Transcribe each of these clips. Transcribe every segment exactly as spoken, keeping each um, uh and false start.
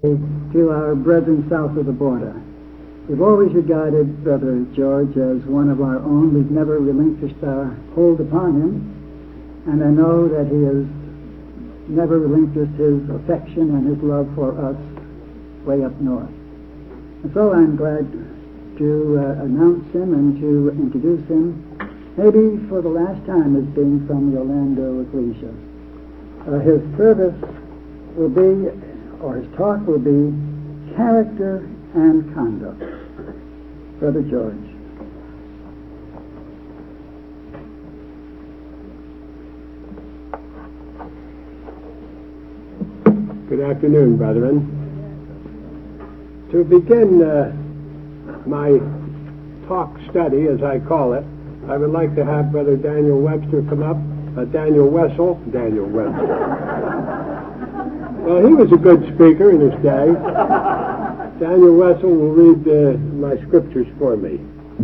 To our brethren south of the border. We've always regarded Brother George as one of our own. We've never relinquished our hold upon him, and I know that he has never relinquished his affection and his love for us way up north. And so I'm glad to uh, announce him and to introduce him, maybe for the last time, as being from the Orlando Ecclesia. Uh, his service will be, or his talk will be, character and conduct. Brother George. Good afternoon, brethren. To begin uh, my talk study, as I call it, I would like to have Brother Daniel Webster come up. Uh, Daniel Wessel. Daniel Webster. Well, he was a good speaker in his day. Daniel Wessel will read uh, my scriptures for me.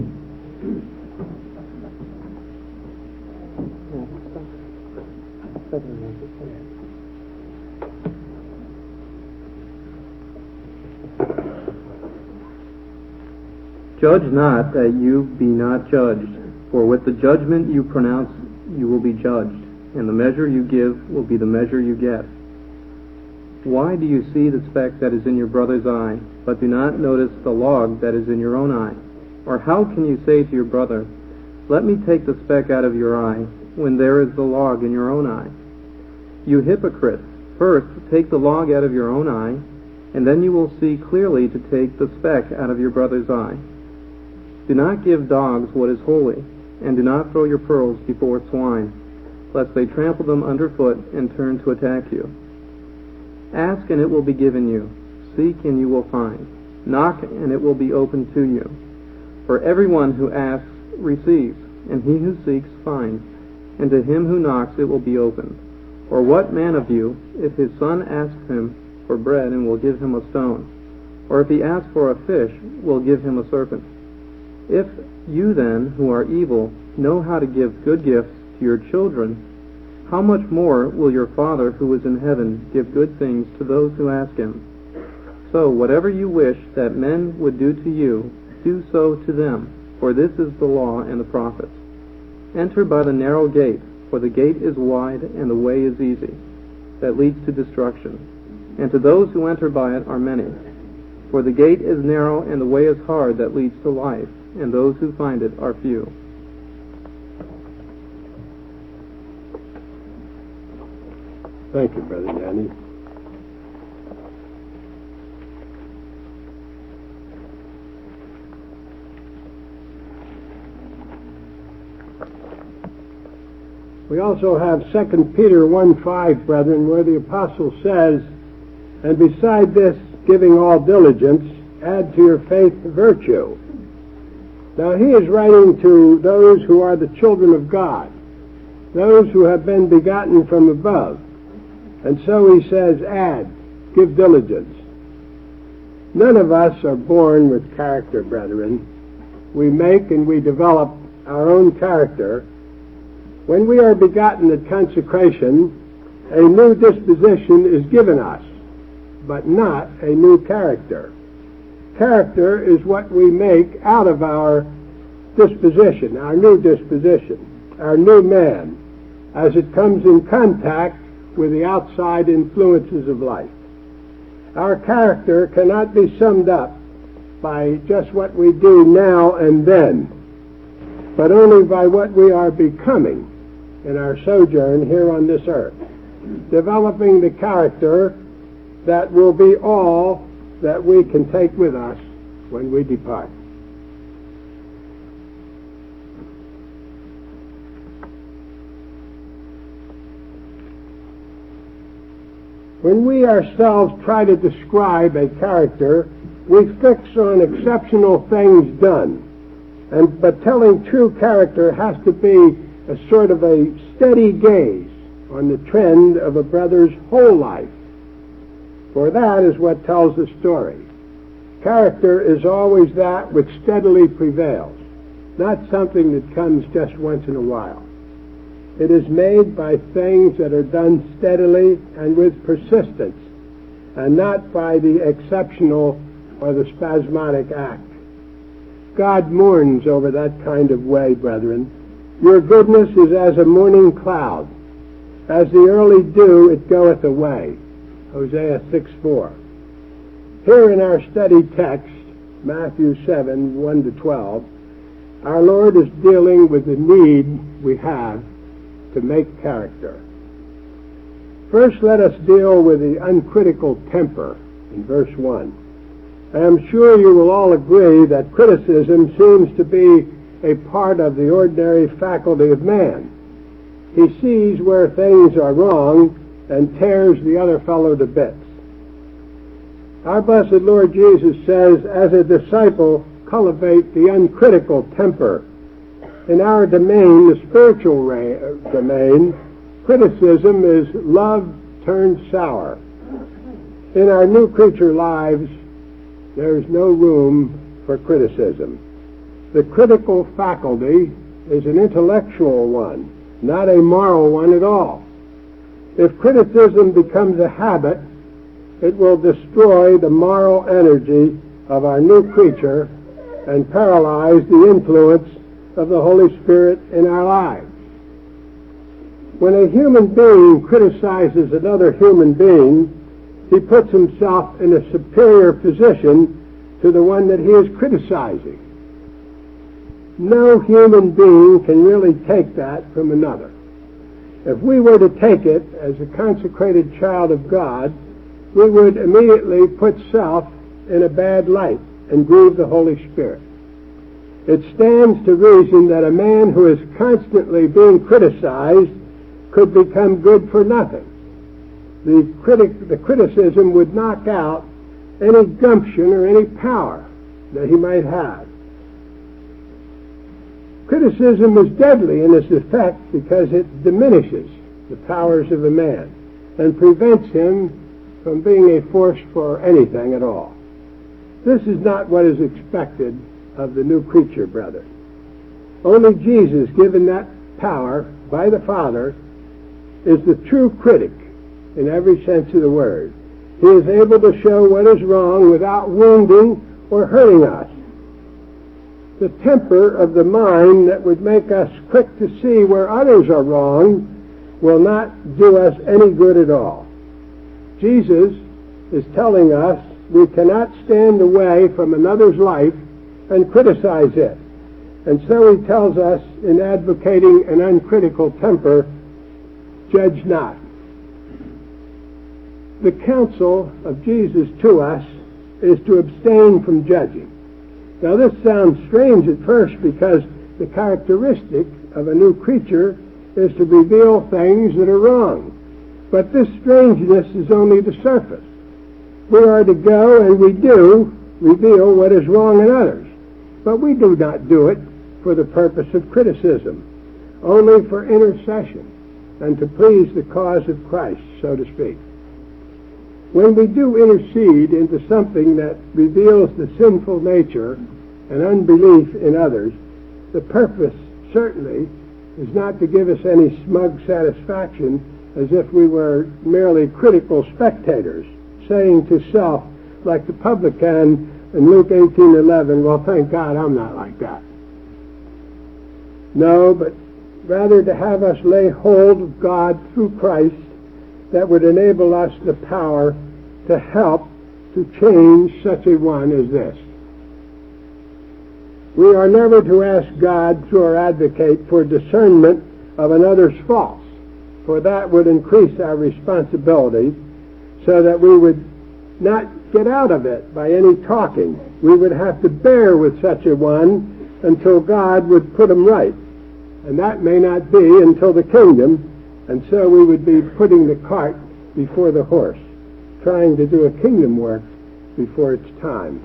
Judge not that you be not judged, for with the judgment you pronounce you will be judged, and the measure you give will be the measure you get. Why do you see the speck that is in your brother's eye, but do not notice the log that is in your own eye? Or how can you say to your brother, let me take the speck out of your eye, when there is the log in your own eye? You hypocrite, first take the log out of your own eye, and then you will see clearly to take the speck out of your brother's eye. Do not give dogs what is holy, and do not throw your pearls before swine, lest they trample them underfoot and turn to attack you. Ask, and it will be given you. Seek, and you will find. Knock, and it will be opened to you. For everyone who asks receives, and he who seeks finds, and to him who knocks it will be opened. Or what man of you, if his son asks him for bread, and will give him a stone? Or if he asks for a fish, will give him a serpent? If you then, who are evil, know how to give good gifts to your children, how much more will your Father who is in heaven give good things to those who ask him? So whatever you wish that men would do to you, do so to them, for this is the law and the prophets. Enter by the narrow gate, for the gate is wide and the way is easy, that leads to destruction, and to those who enter by it are many. For the gate is narrow and the way is hard that leads to life, and those who find it are few. Thank you, Brother Danny. We also have Second Peter one five, brethren, where the apostle says, and beside this, giving all diligence, add to your faith virtue. Now he is writing to those who are the children of God, those who have been begotten from above. And so he says, add, give diligence. None of us are born with character, brethren. We make and we develop our own character. When we are begotten at consecration, a new disposition is given us, but not a new character. Character is what we make out of our disposition, our new disposition, our new man, as it comes in contact with the outside influences of life. Our character cannot be summed up by just what we do now and then, but only by what we are becoming in our sojourn here on this earth, developing the character that will be all that we can take with us when we depart. When we ourselves try to describe a character, we fix on exceptional things done. And but telling true character has to be a sort of a steady gaze on the trend of a brother's whole life. For that is what tells the story. Character is always that which steadily prevails, not something that comes just once in a while. It is made by things that are done steadily and with persistence, and not by the exceptional or the spasmodic act. God mourns over that kind of way, brethren. Your goodness is as a morning cloud. As the early dew, it goeth away. Hosea six four. Here in our study text, Matthew seven, one to twelve, our Lord is dealing with the need we have to make character. First, let us deal with the uncritical temper in verse one. I am sure you will all agree that criticism seems to be a part of the ordinary faculty of man. He sees where things are wrong and tears the other fellow to bits. Our blessed Lord Jesus says, as a disciple, cultivate the uncritical temper. In our domain, the spiritual ra- domain, criticism is love turned sour. In our new creature lives, there is no room for criticism. The critical faculty is an intellectual one, not a moral one at all. If criticism becomes a habit, it will destroy the moral energy of our new creature and paralyze the influence of the Holy Spirit in our lives. When a human being criticizes another human being, he puts himself in a superior position to the one that he is criticizing. No human being can really take that from another. If we were to take it as a consecrated child of God, we would immediately put self in a bad light and grieve the Holy Spirit. It stands to reason that a man who is constantly being criticized could become good for nothing. The, critic, the criticism would knock out any gumption or any power that he might have. Criticism is deadly in its effect because it diminishes the powers of a man and prevents him from being a force for anything at all. This is not what is expected of the new creature, brother. Only Jesus, given that power by the Father, is the true critic in every sense of the word. He is able to show what is wrong without wounding or hurting us. The temper of the mind that would make us quick to see where others are wrong will not do us any good at all. Jesus is telling us we cannot stand away from another's life and criticize it. And so he tells us in advocating an uncritical temper, judge not. The counsel of Jesus to us is to abstain from judging. Now this sounds strange at first because the characteristic of a new creature is to reveal things that are wrong. But this strangeness is only the surface. We are to go, and we do, reveal what is wrong in others. But we do not do it for the purpose of criticism, only for intercession and to please the cause of Christ, so to speak. When we do intercede into something that reveals the sinful nature and unbelief in others, the purpose certainly is not to give us any smug satisfaction as if we were merely critical spectators, saying to self, like the publican in Luke eighteen eleven, well, thank God I'm not like that. No, but rather to have us lay hold of God through Christ that would enable us the power to help to change such a one as this. We are never to ask God through our advocate for discernment of another's faults, for that would increase our responsibility so that we would not get out of it by any talking. We would have to bear with such a one until God would put him right. And that may not be until the kingdom, and so we would be putting the cart before the horse, trying to do a kingdom work before its time.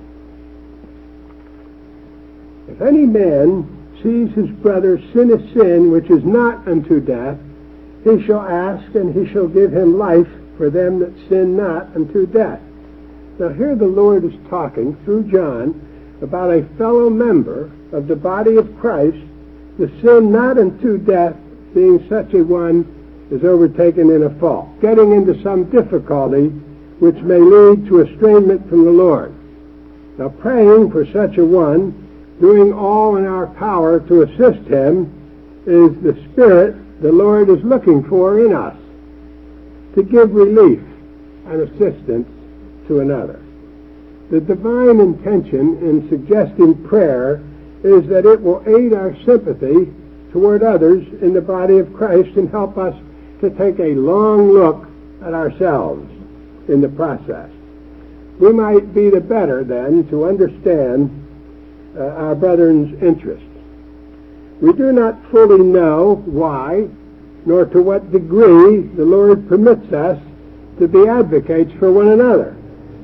If any man sees his brother sin a sin which is not unto death, he shall ask, and he shall give him life for them that sin not unto death. Now here the Lord is talking through John about a fellow member of the body of Christ, the sin not unto death being such a one is overtaken in a fault, getting into some difficulty which may lead to estrangement from the Lord. Now, praying for such a one, doing all in our power to assist him, is the spirit the Lord is looking for in us, to give relief and assistance to another. The divine intention in suggesting prayer is that it will aid our sympathy toward others in the body of Christ and help us to take a long look at ourselves in the process. We might be the better, then, to understand uh, our brethren's interest. We do not fully know why, nor to what degree the Lord permits us to be advocates for one another.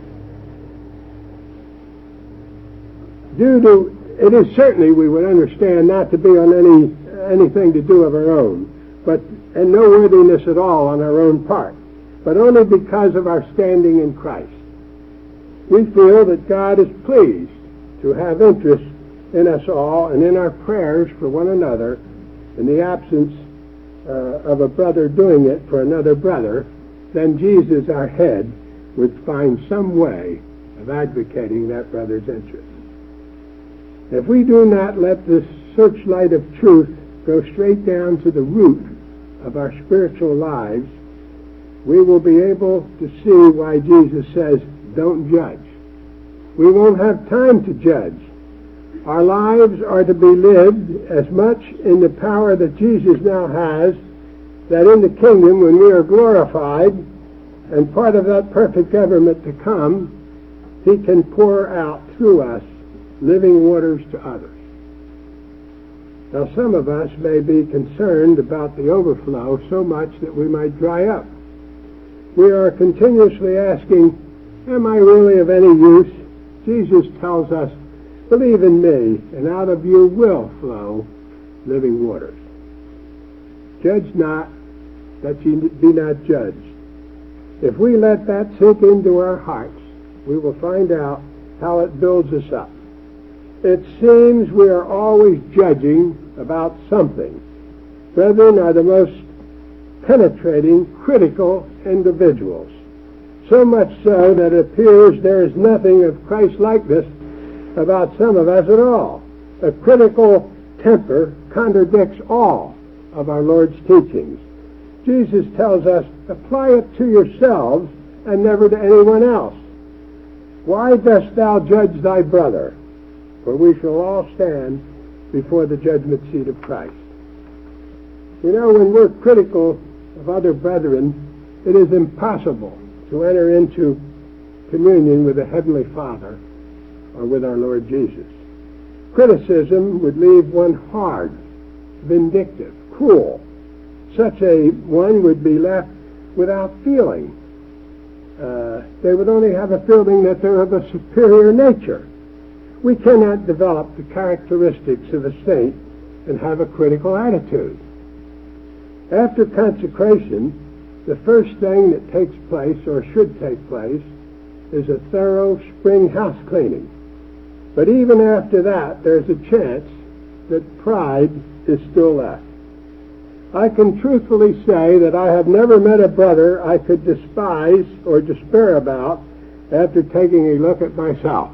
Due to, it is certainly, we would understand, not to be on any anything to do of our own, but and no worthiness at all on our own part, but only because of our standing in Christ. We feel that God is pleased to have interest in us all and in our prayers for one another, in the absence uh, of a brother doing it for another brother. Then Jesus, our head, would find some way of advocating that brother's interest. If we do not let this searchlight of truth go straight down to the root of our spiritual lives, we will be able to see why Jesus says, don't judge. We won't have time to judge. Our lives are to be lived as much in the power that Jesus now has, that in the kingdom, when we are glorified and part of that perfect government to come, he can pour out through us living waters to others. Now, some of us may be concerned about the overflow so much that we might dry up. We are continuously asking, am I really of any use? Jesus tells us, believe in me, and out of you will flow living waters. Judge not, that ye be not judged. If we let that sink into our hearts, we will find out how it builds us up. It seems we are always judging about something. Brethren are the most penetrating, critical individuals. So much so that it appears there is nothing of Christ-likeness about some of us at all. A critical temper contradicts all of our Lord's teachings. Jesus tells us, apply it to yourselves and never to anyone else. Why dost thou judge thy brother? For we shall all stand before the judgment seat of Christ. You know, when we're critical of other brethren, it is impossible to enter into communion with the Heavenly Father or with our Lord Jesus. Criticism would leave one hard, vindictive, cruel. Such a one would be left without feeling. Uh, they would only have a feeling that they're of a superior nature. We cannot develop the characteristics of a saint and have a critical attitude. After consecration, the first thing that takes place, or should take place, is a thorough spring house cleaning. But even after that, there's a chance that pride is still left. I can truthfully say that I have never met a brother I could despise or despair about after taking a look at myself.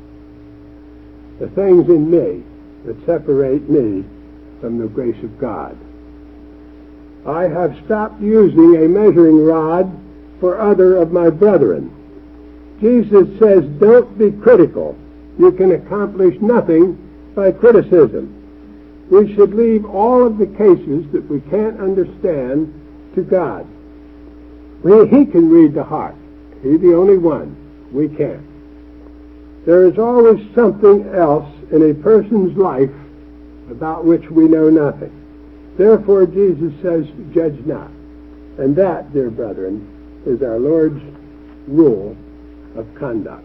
The things in me that separate me from the grace of God. I have stopped using a measuring rod for other of my brethren. Jesus says, don't be critical. You can accomplish nothing by criticism. We should leave all of the cases that we can't understand to God. We, he can read the heart. He's the only one. We can't. There is always something else in a person's life about which we know nothing. Therefore, Jesus says, judge not. And that, dear brethren, is our Lord's rule of conduct.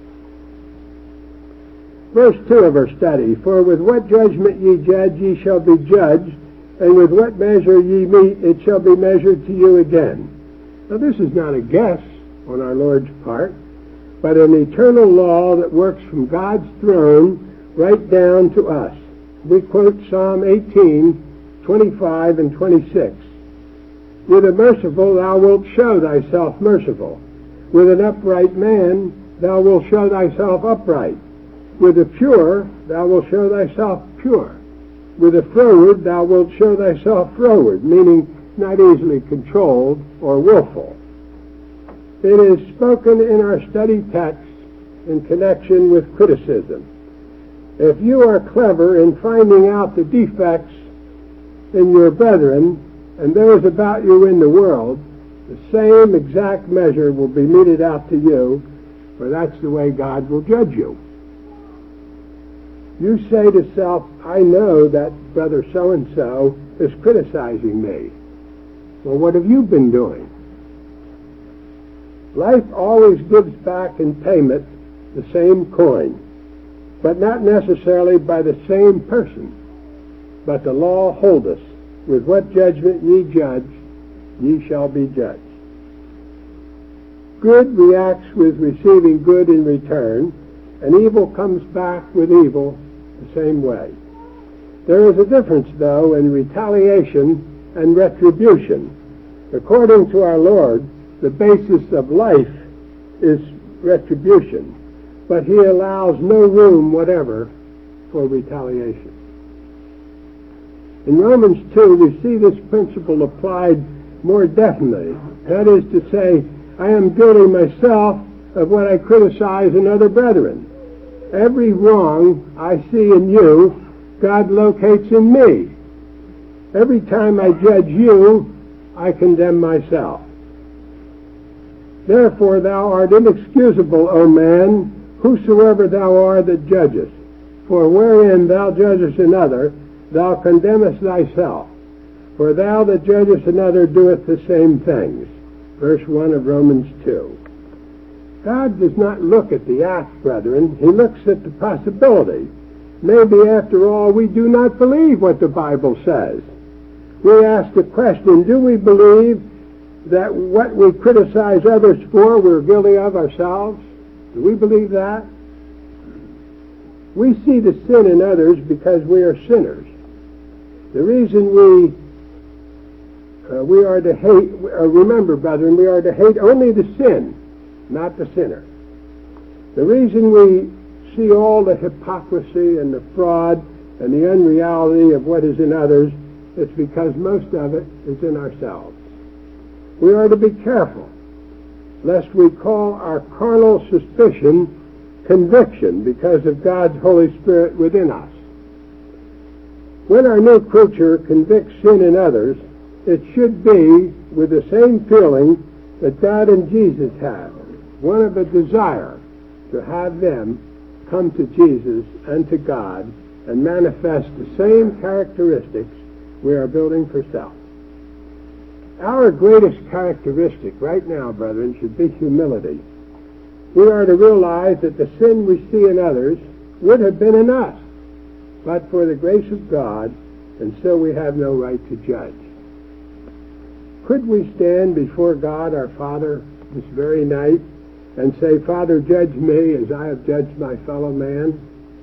Verse two of our study, for with what judgment ye judge, ye shall be judged, and with what measure ye meet, it shall be measured to you again. Now, this is not a guess on our Lord's part, but an eternal law that works from God's throne right down to us. We quote Psalm eighteen, twenty-five and twenty-six. With the merciful thou wilt show thyself merciful. With an upright man thou wilt show thyself upright. With the pure thou wilt show thyself pure. With the froward thou wilt show thyself froward, meaning not easily controlled or willful. It is spoken in our study text in connection with criticism. If you are clever in finding out the defects in your brethren and those about you in the world, the same exact measure will be meted out to you, for that's the way God will judge you. You say to self, I know that brother so-and-so is criticizing me. Well, what have you been doing? Life always gives back in payment the same coin, but not necessarily by the same person. But the law holdeth, with what judgment ye judge, ye shall be judged. Good reacts with receiving good in return, and evil comes back with evil the same way. There is a difference, though, in retaliation and retribution. According to our Lord, the basis of life is retribution, but he allows no room whatever for retaliation. In Romans two, we see this principle applied more definitely. That is to say, I am guilty myself of what I criticize in other brethren. Every wrong I see in you, God locates in me. Every time I judge you, I condemn myself. Therefore thou art inexcusable, O man, whosoever thou art that judgest. For wherein thou judgest another, thou condemnest thyself. For thou that judgest another doeth the same things. Verse one of Romans two. God does not look at the act, brethren. He looks at the possibility. Maybe, after all, we do not believe what the Bible says. We ask the question, do we believe that what we criticize others for we're guilty of ourselves? Do we believe that? We see the sin in others because we are sinners. The reason we uh, we are to hate, uh, remember, brethren, we are to hate only the sin, not the sinner. The reason we see all the hypocrisy and the fraud and the unreality of what is in others is because most of it is in ourselves. We are to be careful lest we call our carnal suspicion conviction because of God's Holy Spirit within us. When our new creature convicts sin in others, it should be with the same feeling that God and Jesus had, one of a desire to have them come to Jesus and to God and manifest the same characteristics we are building for self. Our greatest characteristic right now, brethren, should be humility. We are to realize that the sin we see in others would have been in us, but for the grace of God, and so we have no right to judge. Could we stand before God our Father this very night and say, Father, judge me as I have judged my fellow man?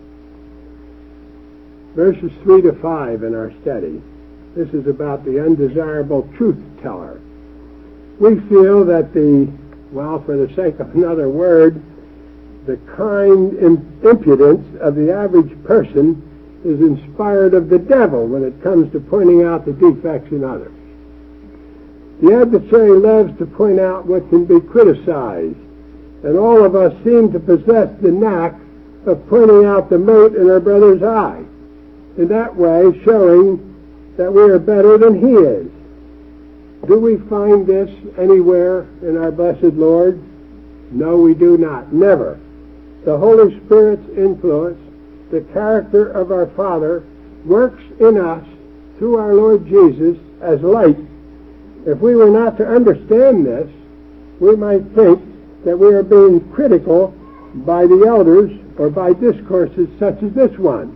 Verses three to five in our study. This is about the undesirable truth teller. We feel that the, well, for the sake of another word, the kind impudence of the average person is inspired of the devil when it comes to pointing out the defects in others. The adversary loves to point out what can be criticized, and all of us seem to possess the knack of pointing out the mote in our brother's eye, in that way showing that we are better than he is. Do we find this anywhere in our blessed Lord? No, we do not. Never. The Holy Spirit's influence, the character of our Father, works in us through our Lord Jesus as light. If we were not to understand this, we might think that we are being critical by the elders or by discourses such as this one.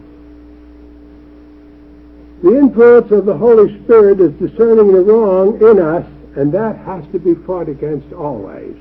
The influence of the Holy Spirit is discerning the wrong in us, and that has to be fought against always.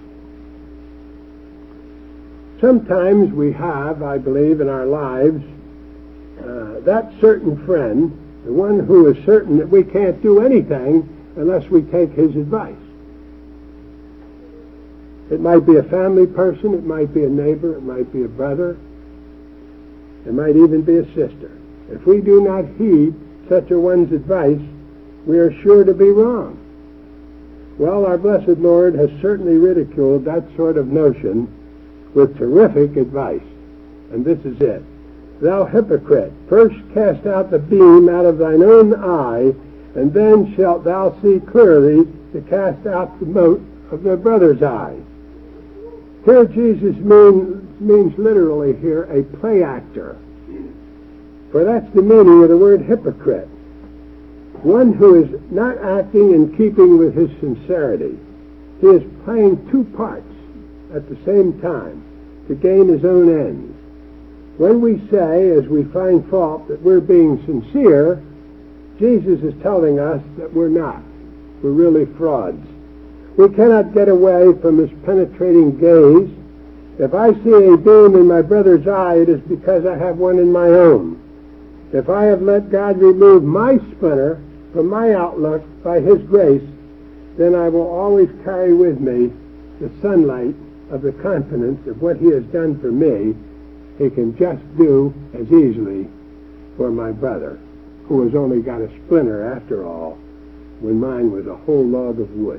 Sometimes we have, I believe, in our lives, uh, that certain friend, the one who is certain that we can't do anything unless we take his advice. It might be a family person, it might be a neighbor, it might be a brother, it might even be a sister. If we do not heed such a one's advice, we are sure to be wrong. Well, our blessed Lord has certainly ridiculed that sort of notion with terrific advice. And this is it. Thou hypocrite, first cast out the beam out of thine own eye, and then shalt thou see clearly to cast out the mote of thy brother's eye. Here Jesus mean, means literally here a play actor. For that's the meaning of the word hypocrite. One who is not acting in keeping with his sincerity. He is playing two parts at the same time to gain his own ends. When we say, as we find fault, that we're being sincere, Jesus is telling us that we're not. We're really frauds. We cannot get away from his penetrating gaze. If I see a beam in my brother's eye, it is because I have one in my own. If I have let God remove my splinter from my outlook by his grace, then I will always carry with me the sunlight of the confidence of what he has done for me. He can just do as easily for my brother, who has only got a splinter after all, when mine was a whole log of wood.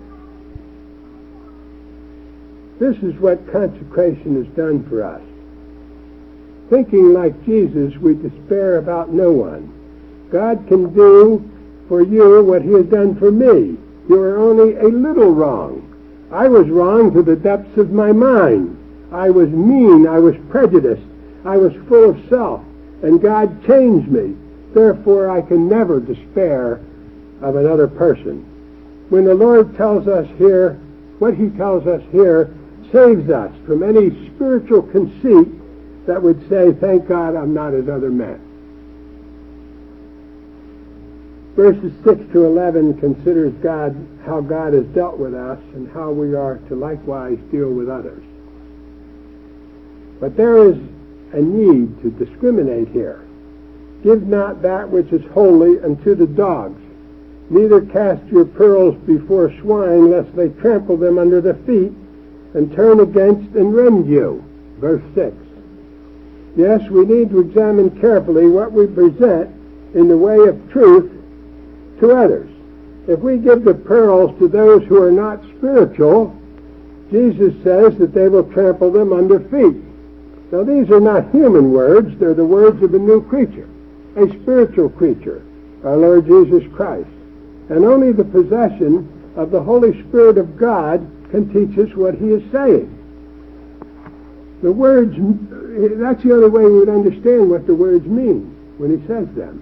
This is what consecration has done for us. Thinking like Jesus, we despair about no one. God can do for you what he has done for me. You are only a little wrong. I was wrong to the depths of my mind. I was mean. I was prejudiced. I was full of self. And God changed me. Therefore, I can never despair of another person. When the Lord tells us here, what he tells us here saves us from any spiritual conceit that would say, thank God I'm not as other men. Verses six to eleven considers God, how God has dealt with us and how we are to likewise deal with others. But there is a need to discriminate here. Give not that which is holy unto the dogs, neither cast your pearls before swine, lest they trample them under the feet, and turn against and rend you. Verse six. Yes, we need to examine carefully what we present in the way of truth to others. If we give the pearls to those who are not spiritual, Jesus says that they will trample them under feet. Now, these are not human words. They're the words of a new creature, a spiritual creature, our Lord Jesus Christ. And only the possession of the Holy Spirit of God can teach us what he is saying. The words, that's the only way we would understand what the words mean when he says them.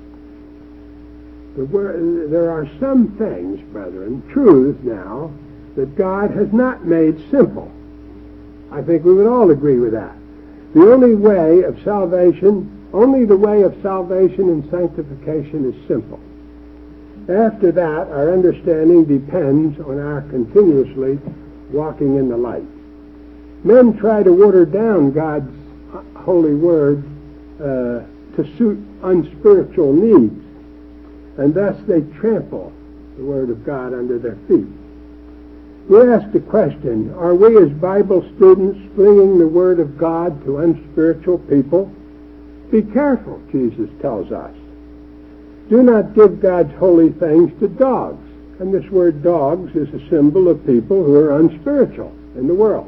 The word, there are some things, brethren, truths now, that God has not made simple. I think we would all agree with that. The only way of salvation, only the way of salvation and sanctification is simple. After that, our understanding depends on our continuously walking in the light. Men try to water down God's holy word uh, to suit unspiritual needs, and thus they trample the word of God under their feet. We ask the question, are we as Bible students bringing the word of God to unspiritual people? Be careful, Jesus tells us. Do not give God's holy things to dogs. And this word dogs is a symbol of people who are unspiritual in the world.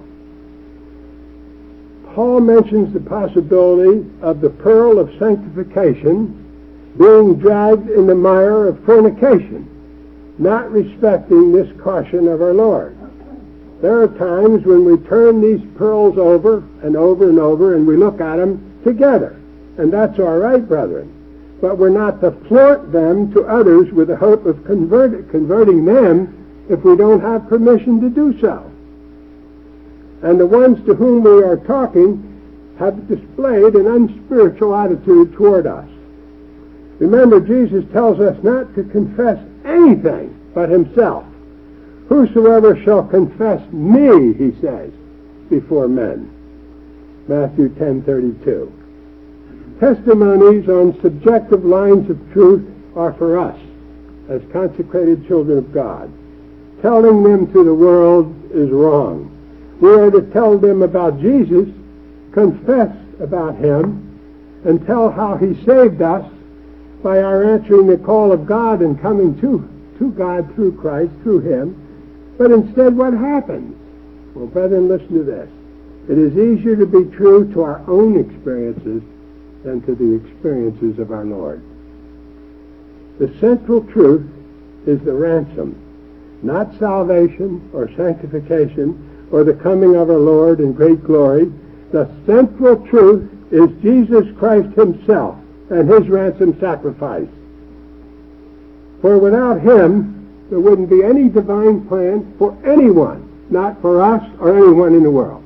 Paul mentions the possibility of the pearl of sanctification being dragged in the mire of fornication, not respecting this caution of our Lord. There are times when we turn these pearls over and over and over and we look at them together. And that's all right, brethren. But we're not to flaunt them to others with the hope of convert, converting them if we don't have permission to do so. And the ones to whom we are talking have displayed an unspiritual attitude toward us. Remember, Jesus tells us not to confess anything but himself. Whosoever shall confess me, he says, before men. Matthew ten thirty-two. Testimonies on subjective lines of truth are for us, as consecrated children of God. Telling them to the world is wrong. We are to tell them about Jesus, confess about him, and tell how he saved us by our answering the call of God and coming to, to God through Christ, through him. But instead, what happens? Well, brethren, listen to this. It is easier to be true to our own experiences than to the experiences of our Lord. The central truth is the ransom, not salvation or sanctification or the coming of our Lord in great glory. The central truth is Jesus Christ himself and his ransom sacrifice. For without him, there wouldn't be any divine plan for anyone, not for us or anyone in the world.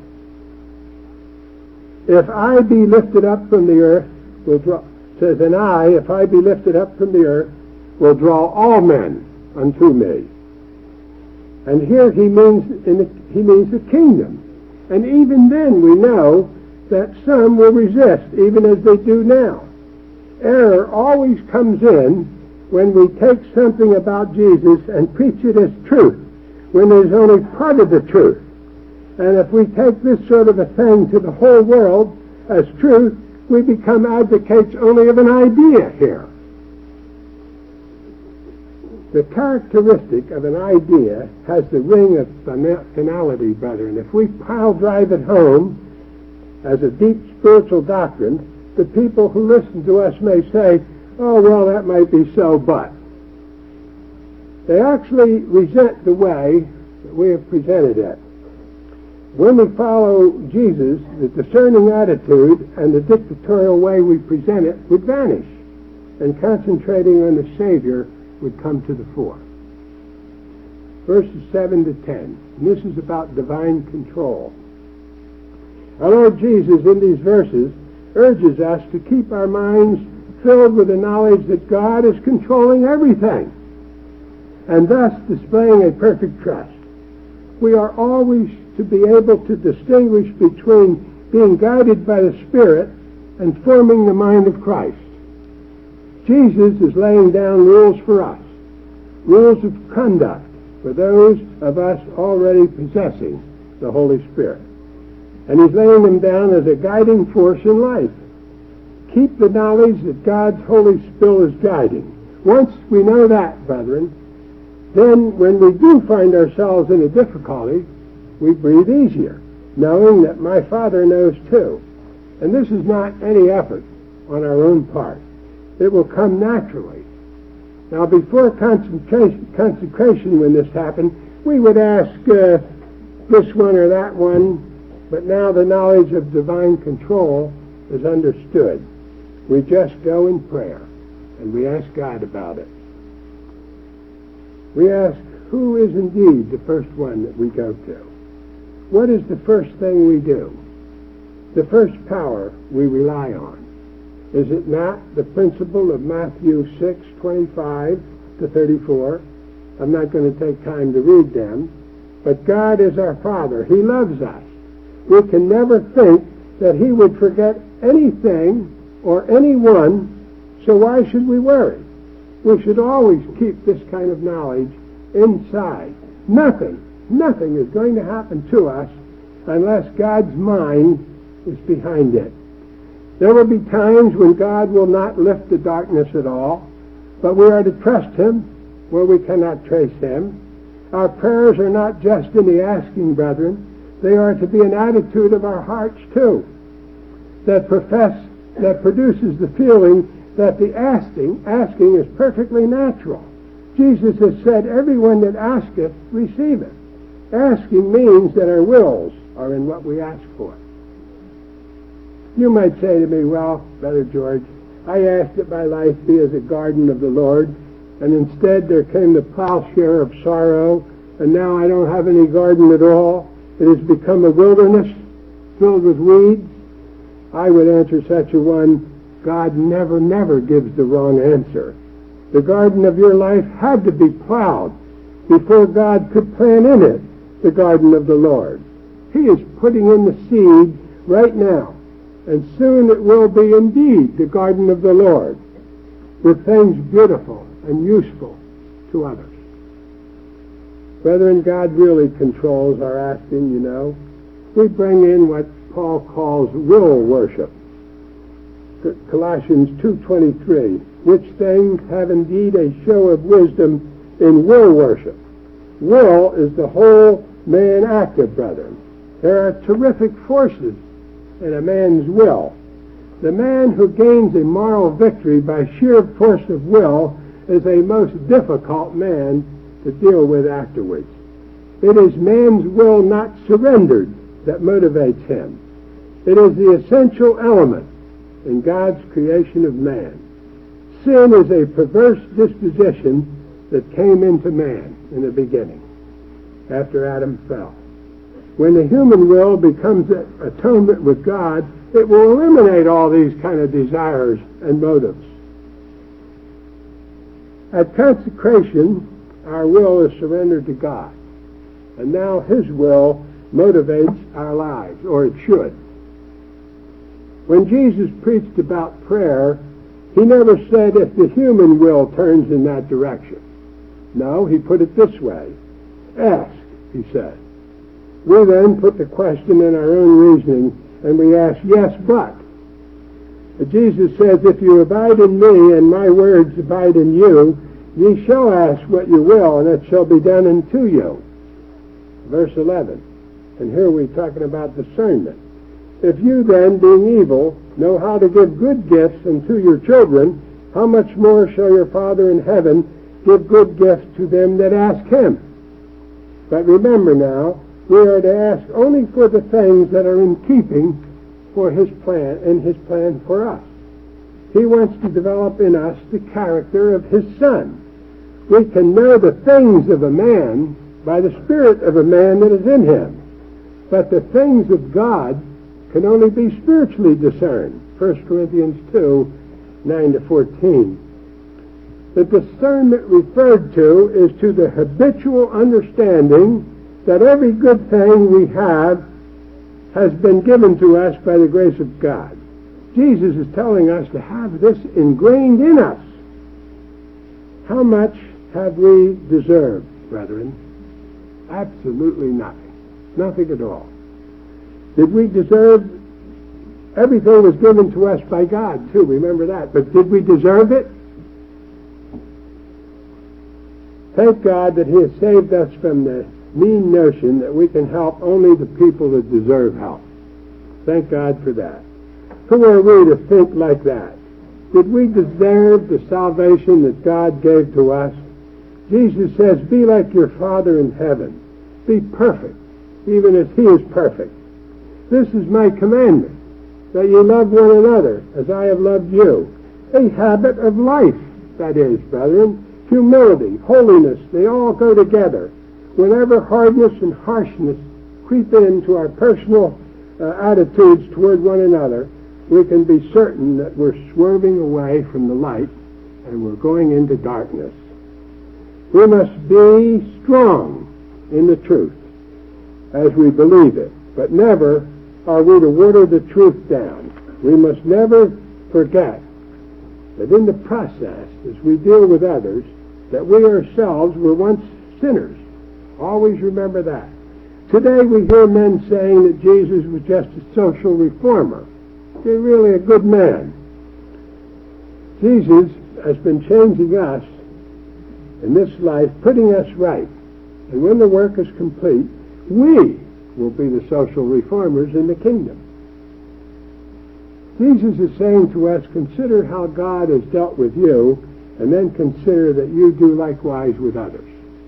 If I be lifted up from the earth, will draw, says, and I, if I be lifted up from the earth, will draw all men unto me. And here he means in the, he means the kingdom. And even then we know that some will resist, even as they do now. Error always comes in when we take something about Jesus and preach it as truth, when there's only part of the truth. And if we take this sort of a thing to the whole world as truth, we become advocates only of an idea here. The characteristic of an idea has the ring of finality, brethren. If we pile drive it home as a deep spiritual doctrine, the people who listen to us may say, oh, well, that might be so, but. They actually resent the way that we have presented it. When we follow Jesus, the discerning attitude and the dictatorial way we present it would vanish, and concentrating on the Savior would come to the fore. Verses seven to ten. And this is about divine control. Our Lord Jesus, in these verses, urges us to keep our minds filled with the knowledge that God is controlling everything, and thus displaying a perfect trust. We are always to be able to distinguish between being guided by the Spirit and forming the mind of Christ. Jesus is laying down rules for us, rules of conduct for those of us already possessing the Holy Spirit. And he's laying them down as a guiding force in life. Keep the knowledge that God's Holy Spirit is guiding. Once we know that, brethren, then when we do find ourselves in a difficulty, we breathe easier, knowing that my Father knows too. And this is not any effort on our own part. It will come naturally. Now, before consecration, consecration when this happened, we would ask uh, this one or that one, but now the knowledge of divine control is understood. We just go in prayer, and we ask God about it. We ask, who is indeed the first one that we go to? What is the first thing we do? The first power we rely on? Is it not the principle of Matthew six, twenty-five to thirty-four? I'm not going to take time to read them. But God is our Father. He loves us. We can never think that he would forget anything or anyone, so why should we worry? We should always keep this kind of knowledge inside. Nothing, nothing is going to happen to us unless God's mind is behind it. There will be times when God will not lift the darkness at all, but we are to trust him where we cannot trace him. Our prayers are not just in the asking, brethren. They are to be an attitude of our hearts, too, that profess, that produces the feeling that the asking, asking is perfectly natural. Jesus has said, everyone that asketh, receiveth. Asking means that our wills are in what we ask for. You might say to me, well, Brother George, I asked that my life be as a garden of the Lord, and instead there came the plowshare of sorrow, and now I don't have any garden at all. It has become a wilderness filled with weeds. I would answer such a one, God never, never gives the wrong answer. The garden of your life had to be plowed before God could plant in it the garden of the Lord. He is putting in the seed right now, and soon it will be indeed the garden of the Lord, with things beautiful and useful to others. Brethren, God really controls our asking, you know. we bring in what Paul calls will worship. Colossians two twenty-three, which things have indeed a show of wisdom in will worship. Will is the whole man active, brethren. There are terrific forces in a man's will. The man who gains a moral victory by sheer force of will is a most difficult man to deal with afterwards. It is man's will not surrendered that motivates him. It is the essential element in God's creation of man. Sin is a perverse disposition that came into man in the beginning, after Adam fell. When the human will becomes at atonement with God, it will eliminate all these kind of desires and motives. At consecration, our will is surrendered to God, and now His will motivates our lives, or it should. When Jesus preached about prayer, He never said if the human will turns in that direction. No, He put it this way. Ask, He said. We then put the question in our own reasoning, and we ask, yes, but. Jesus says, if you abide in me, and my words abide in you, ye shall ask what you will, and it shall be done unto you. Verse eleven. And here we're talking about discernment. If you then, being evil, know how to give good gifts unto your children, how much more shall your Father in heaven give good gifts to them that ask Him? But remember now, we are to ask only for the things that are in keeping for His plan and His plan for us. He wants to develop in us the character of His Son. We can know the things of a man by the spirit of a man that is in him. But the things of God can only be spiritually discerned. First Corinthians two, nine to fourteen. The discernment referred to is to the habitual understanding that every good thing we have has been given to us by the grace of God. Jesus is telling us to have this ingrained in us. How much have we deserved, brethren? Absolutely nothing. Nothing at all. Did we deserve? Everything was given to us by God, too. Remember that. But did we deserve it? Thank God that He has saved us from the mean notion that we can help only the people that deserve help. Thank God for that. Who are we to think like that? Did we deserve the salvation that God gave to us? Jesus says, be like your Father in heaven. Be perfect, even as He is perfect. This is my commandment, that you love one another as I have loved you. A habit of life, that is, brethren. Humility, holiness, they all go together. Whenever hardness and harshness creep into our personal uh, attitudes toward one another, we can be certain that we're swerving away from the light and we're going into darkness. We must be strong in the truth as we believe it, but never are we to water the truth down. We must never forget that in the process, as we deal with others, that we ourselves were once sinners. Always remember that. Today we hear men saying that Jesus was just a social reformer. He's really a good man. Jesus has been changing us in this life, putting us right. And when the work is complete, we will be the social reformers in the kingdom. Jesus is saying to us, consider how God has dealt with you, and then consider that you do likewise with others.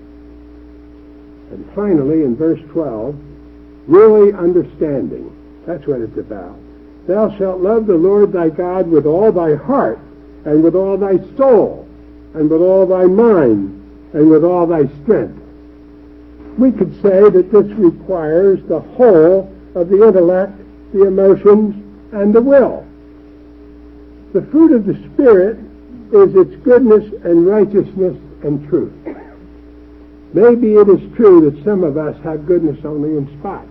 And finally, in verse twelve, really understanding. That's what it's about. Thou shalt love the Lord thy God with all thy heart, and with all thy soul, and with all thy mind, and with all thy strength. We could say that this requires the whole of the intellect, the emotions, and the will. The fruit of the Spirit is its goodness and righteousness and truth. Maybe it is true that some of us have goodness only in spots.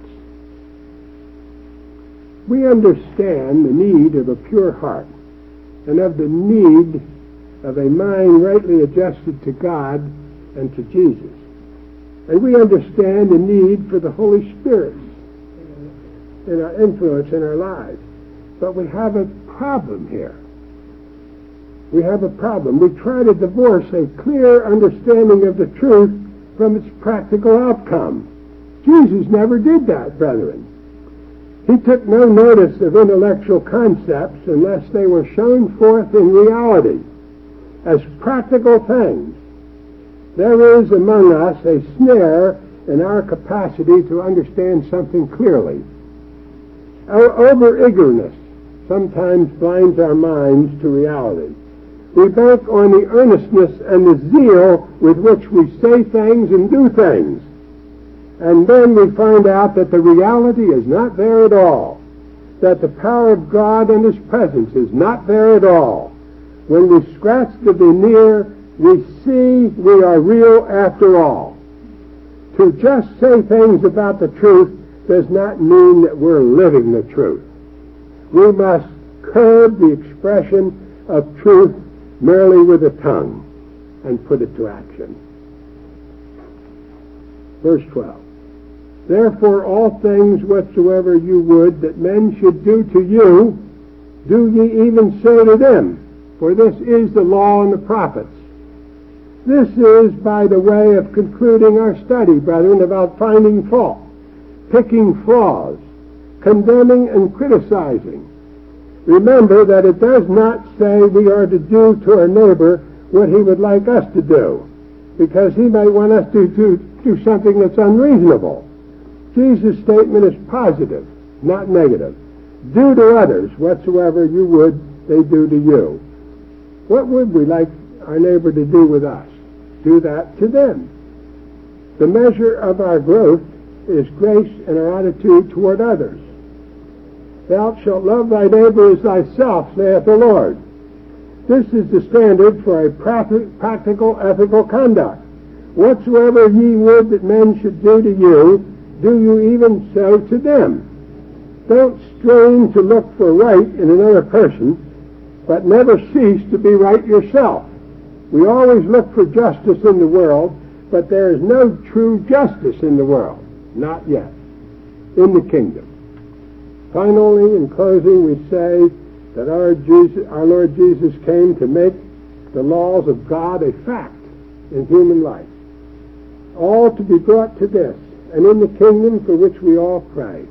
We understand the need of a pure heart and of the need of a mind rightly adjusted to God and to Jesus. And we understand the need for the Holy Spirit in our influence in our lives. But we have a problem here. We have a problem. We try to divorce a clear understanding of the truth from its practical outcome. Jesus never did that, brethren. He took no notice of intellectual concepts unless they were shown forth in reality as practical things. There is among us a snare in our capacity to understand something clearly. Our over-eagerness sometimes blinds our minds to reality. We bank on the earnestness and the zeal with which we say things and do things. And then we find out that the reality is not there at all, that the power of God and His presence is not there at all. When we scratch the veneer, we see we are real after all. To just say things about the truth does not mean that we're living the truth. We must curb the expression of truth merely with the tongue and put it to action. Verse twelve. Therefore all things whatsoever you would that men should do to you, do ye even so to them, for this is the law and the prophets. This is by the way of concluding our study, brethren, about finding fault, picking flaws, condemning and criticizing. Remember that it does not say we are to do to our neighbor what he would like us to do, because he may want us to do, do something that's unreasonable. Jesus' statement is positive, not negative. Do to others whatsoever you would they do to you. What would we like our neighbor to do with us? Do that to them. The measure of our growth is grace in our attitude toward others. Thou shalt love thy neighbor as thyself, saith the Lord. This is the standard for a practical ethical conduct. Whatsoever ye would that men should do to you, do you even so to them. Don't strain to look for right in another person, but never cease to be right yourself. We always look for justice in the world, but there is no true justice in the world. Not yet. In the kingdom. Finally, in closing, we say that our, Jesus, our Lord Jesus came to make the laws of God a fact in human life. All to be brought to this, and in the kingdom for which we all pray.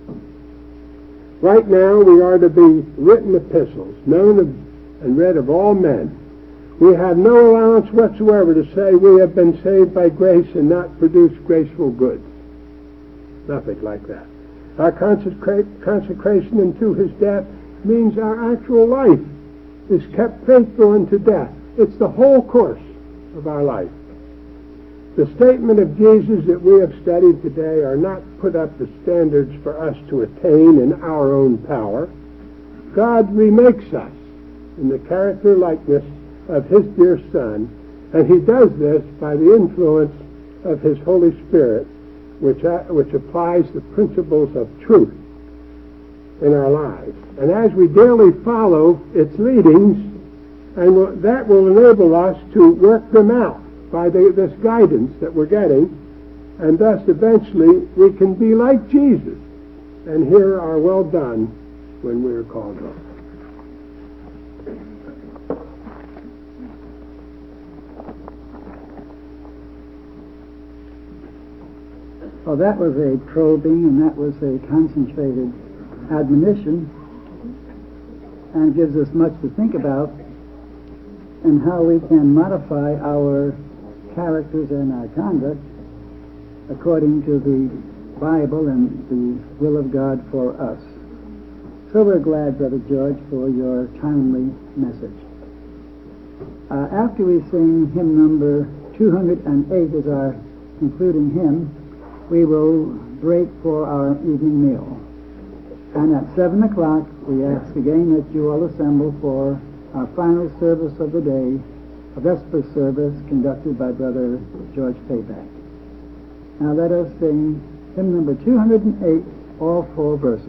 Right now we are to be written epistles, known of, and read of all men. We have no allowance whatsoever to say we have been saved by grace and not produce graceful goods. Nothing like that. Our consecra- consecration unto His death means our actual life is kept faithful unto death. It's the whole course of our life. The statement of Jesus that we have studied today are not put up as standards for us to attain in our own power. God remakes us in the character likeness of His dear Son, and He does this by the influence of His Holy Spirit, which, uh, which applies the principles of truth in our lives. And as we daily follow its leadings, and will, that will enable us to work them out by the, this guidance that we're getting, and thus eventually we can be like Jesus and hear our well done when we are called home. Well, that was a probing and that was a concentrated admonition, and gives us much to think about and how we can modify our characters and our conduct according to the Bible and the will of God for us. So we're glad, Brother George, for your timely message. Uh, after we sing hymn number two hundred eight as our concluding hymn, we will break for our evening meal. And at seven o'clock, we ask again that you all assemble for our final service of the day, a Vesper service conducted by Brother George Payback. Now let us sing hymn number two hundred eight, all four verses.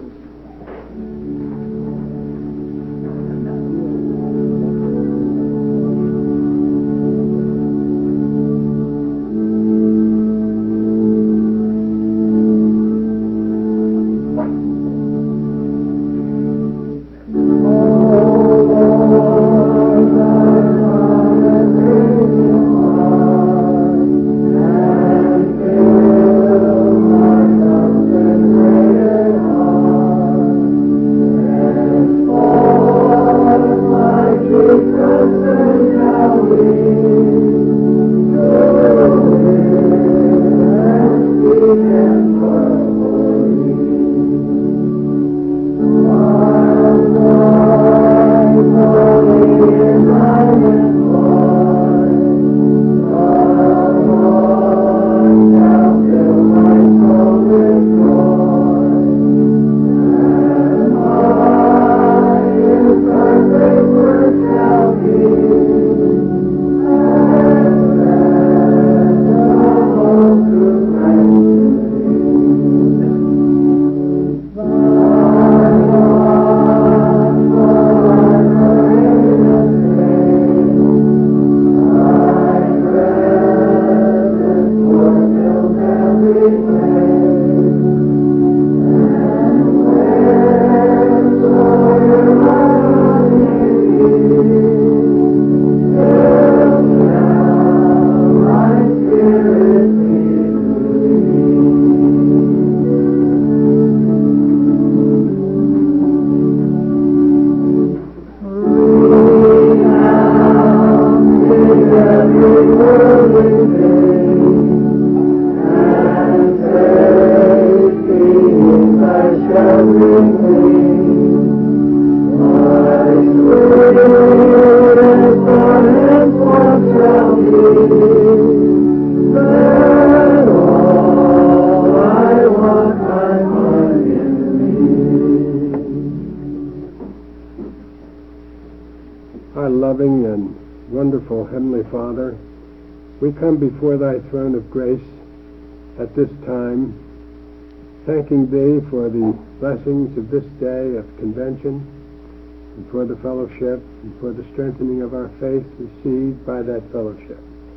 Our loving and wonderful Heavenly Father, we come before Thy throne of grace at this time, thanking Thee for the blessings of this day of convention, and for the fellowship, and for the strengthening of our faith received by that fellowship.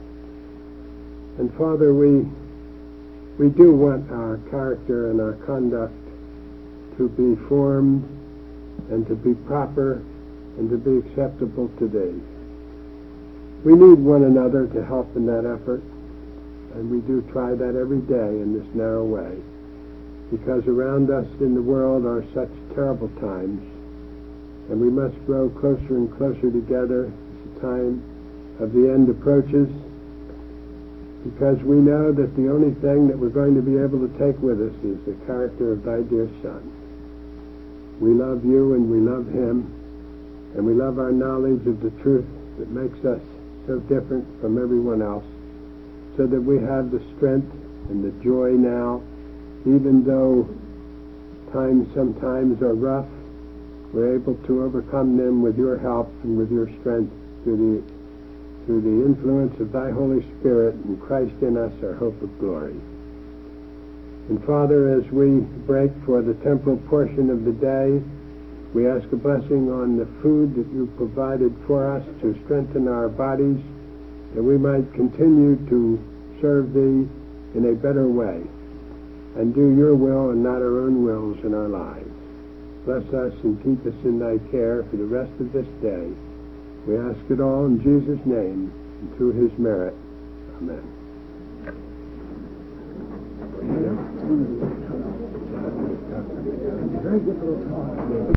And Father, we we do want our character and our conduct to be formed and to be proper and to be acceptable to Thee. We need one another to help in that effort, and we do try that every day in this narrow way, because around us in the world are such terrible times, and we must grow closer and closer together as the time of the end approaches, because we know that the only thing that we're going to be able to take with us is the character of Thy dear Son. We love You and we love Him, and we love our knowledge of the truth that makes us so different from everyone else, so that we have the strength and the joy now, even though times sometimes are rough, we're able to overcome them with Your help and with Your strength through the through the influence of Thy Holy Spirit and Christ in us, our hope of glory. And Father, as we break for the temporal portion of the day, we ask a blessing on the food that You provided for us to strengthen our bodies, that we might continue to serve Thee in a better way and do Your will and not our own wills in our lives. Bless us and keep us in Thy care for the rest of this day. We ask it all in Jesus' name and through His merit. Amen. Very difficult.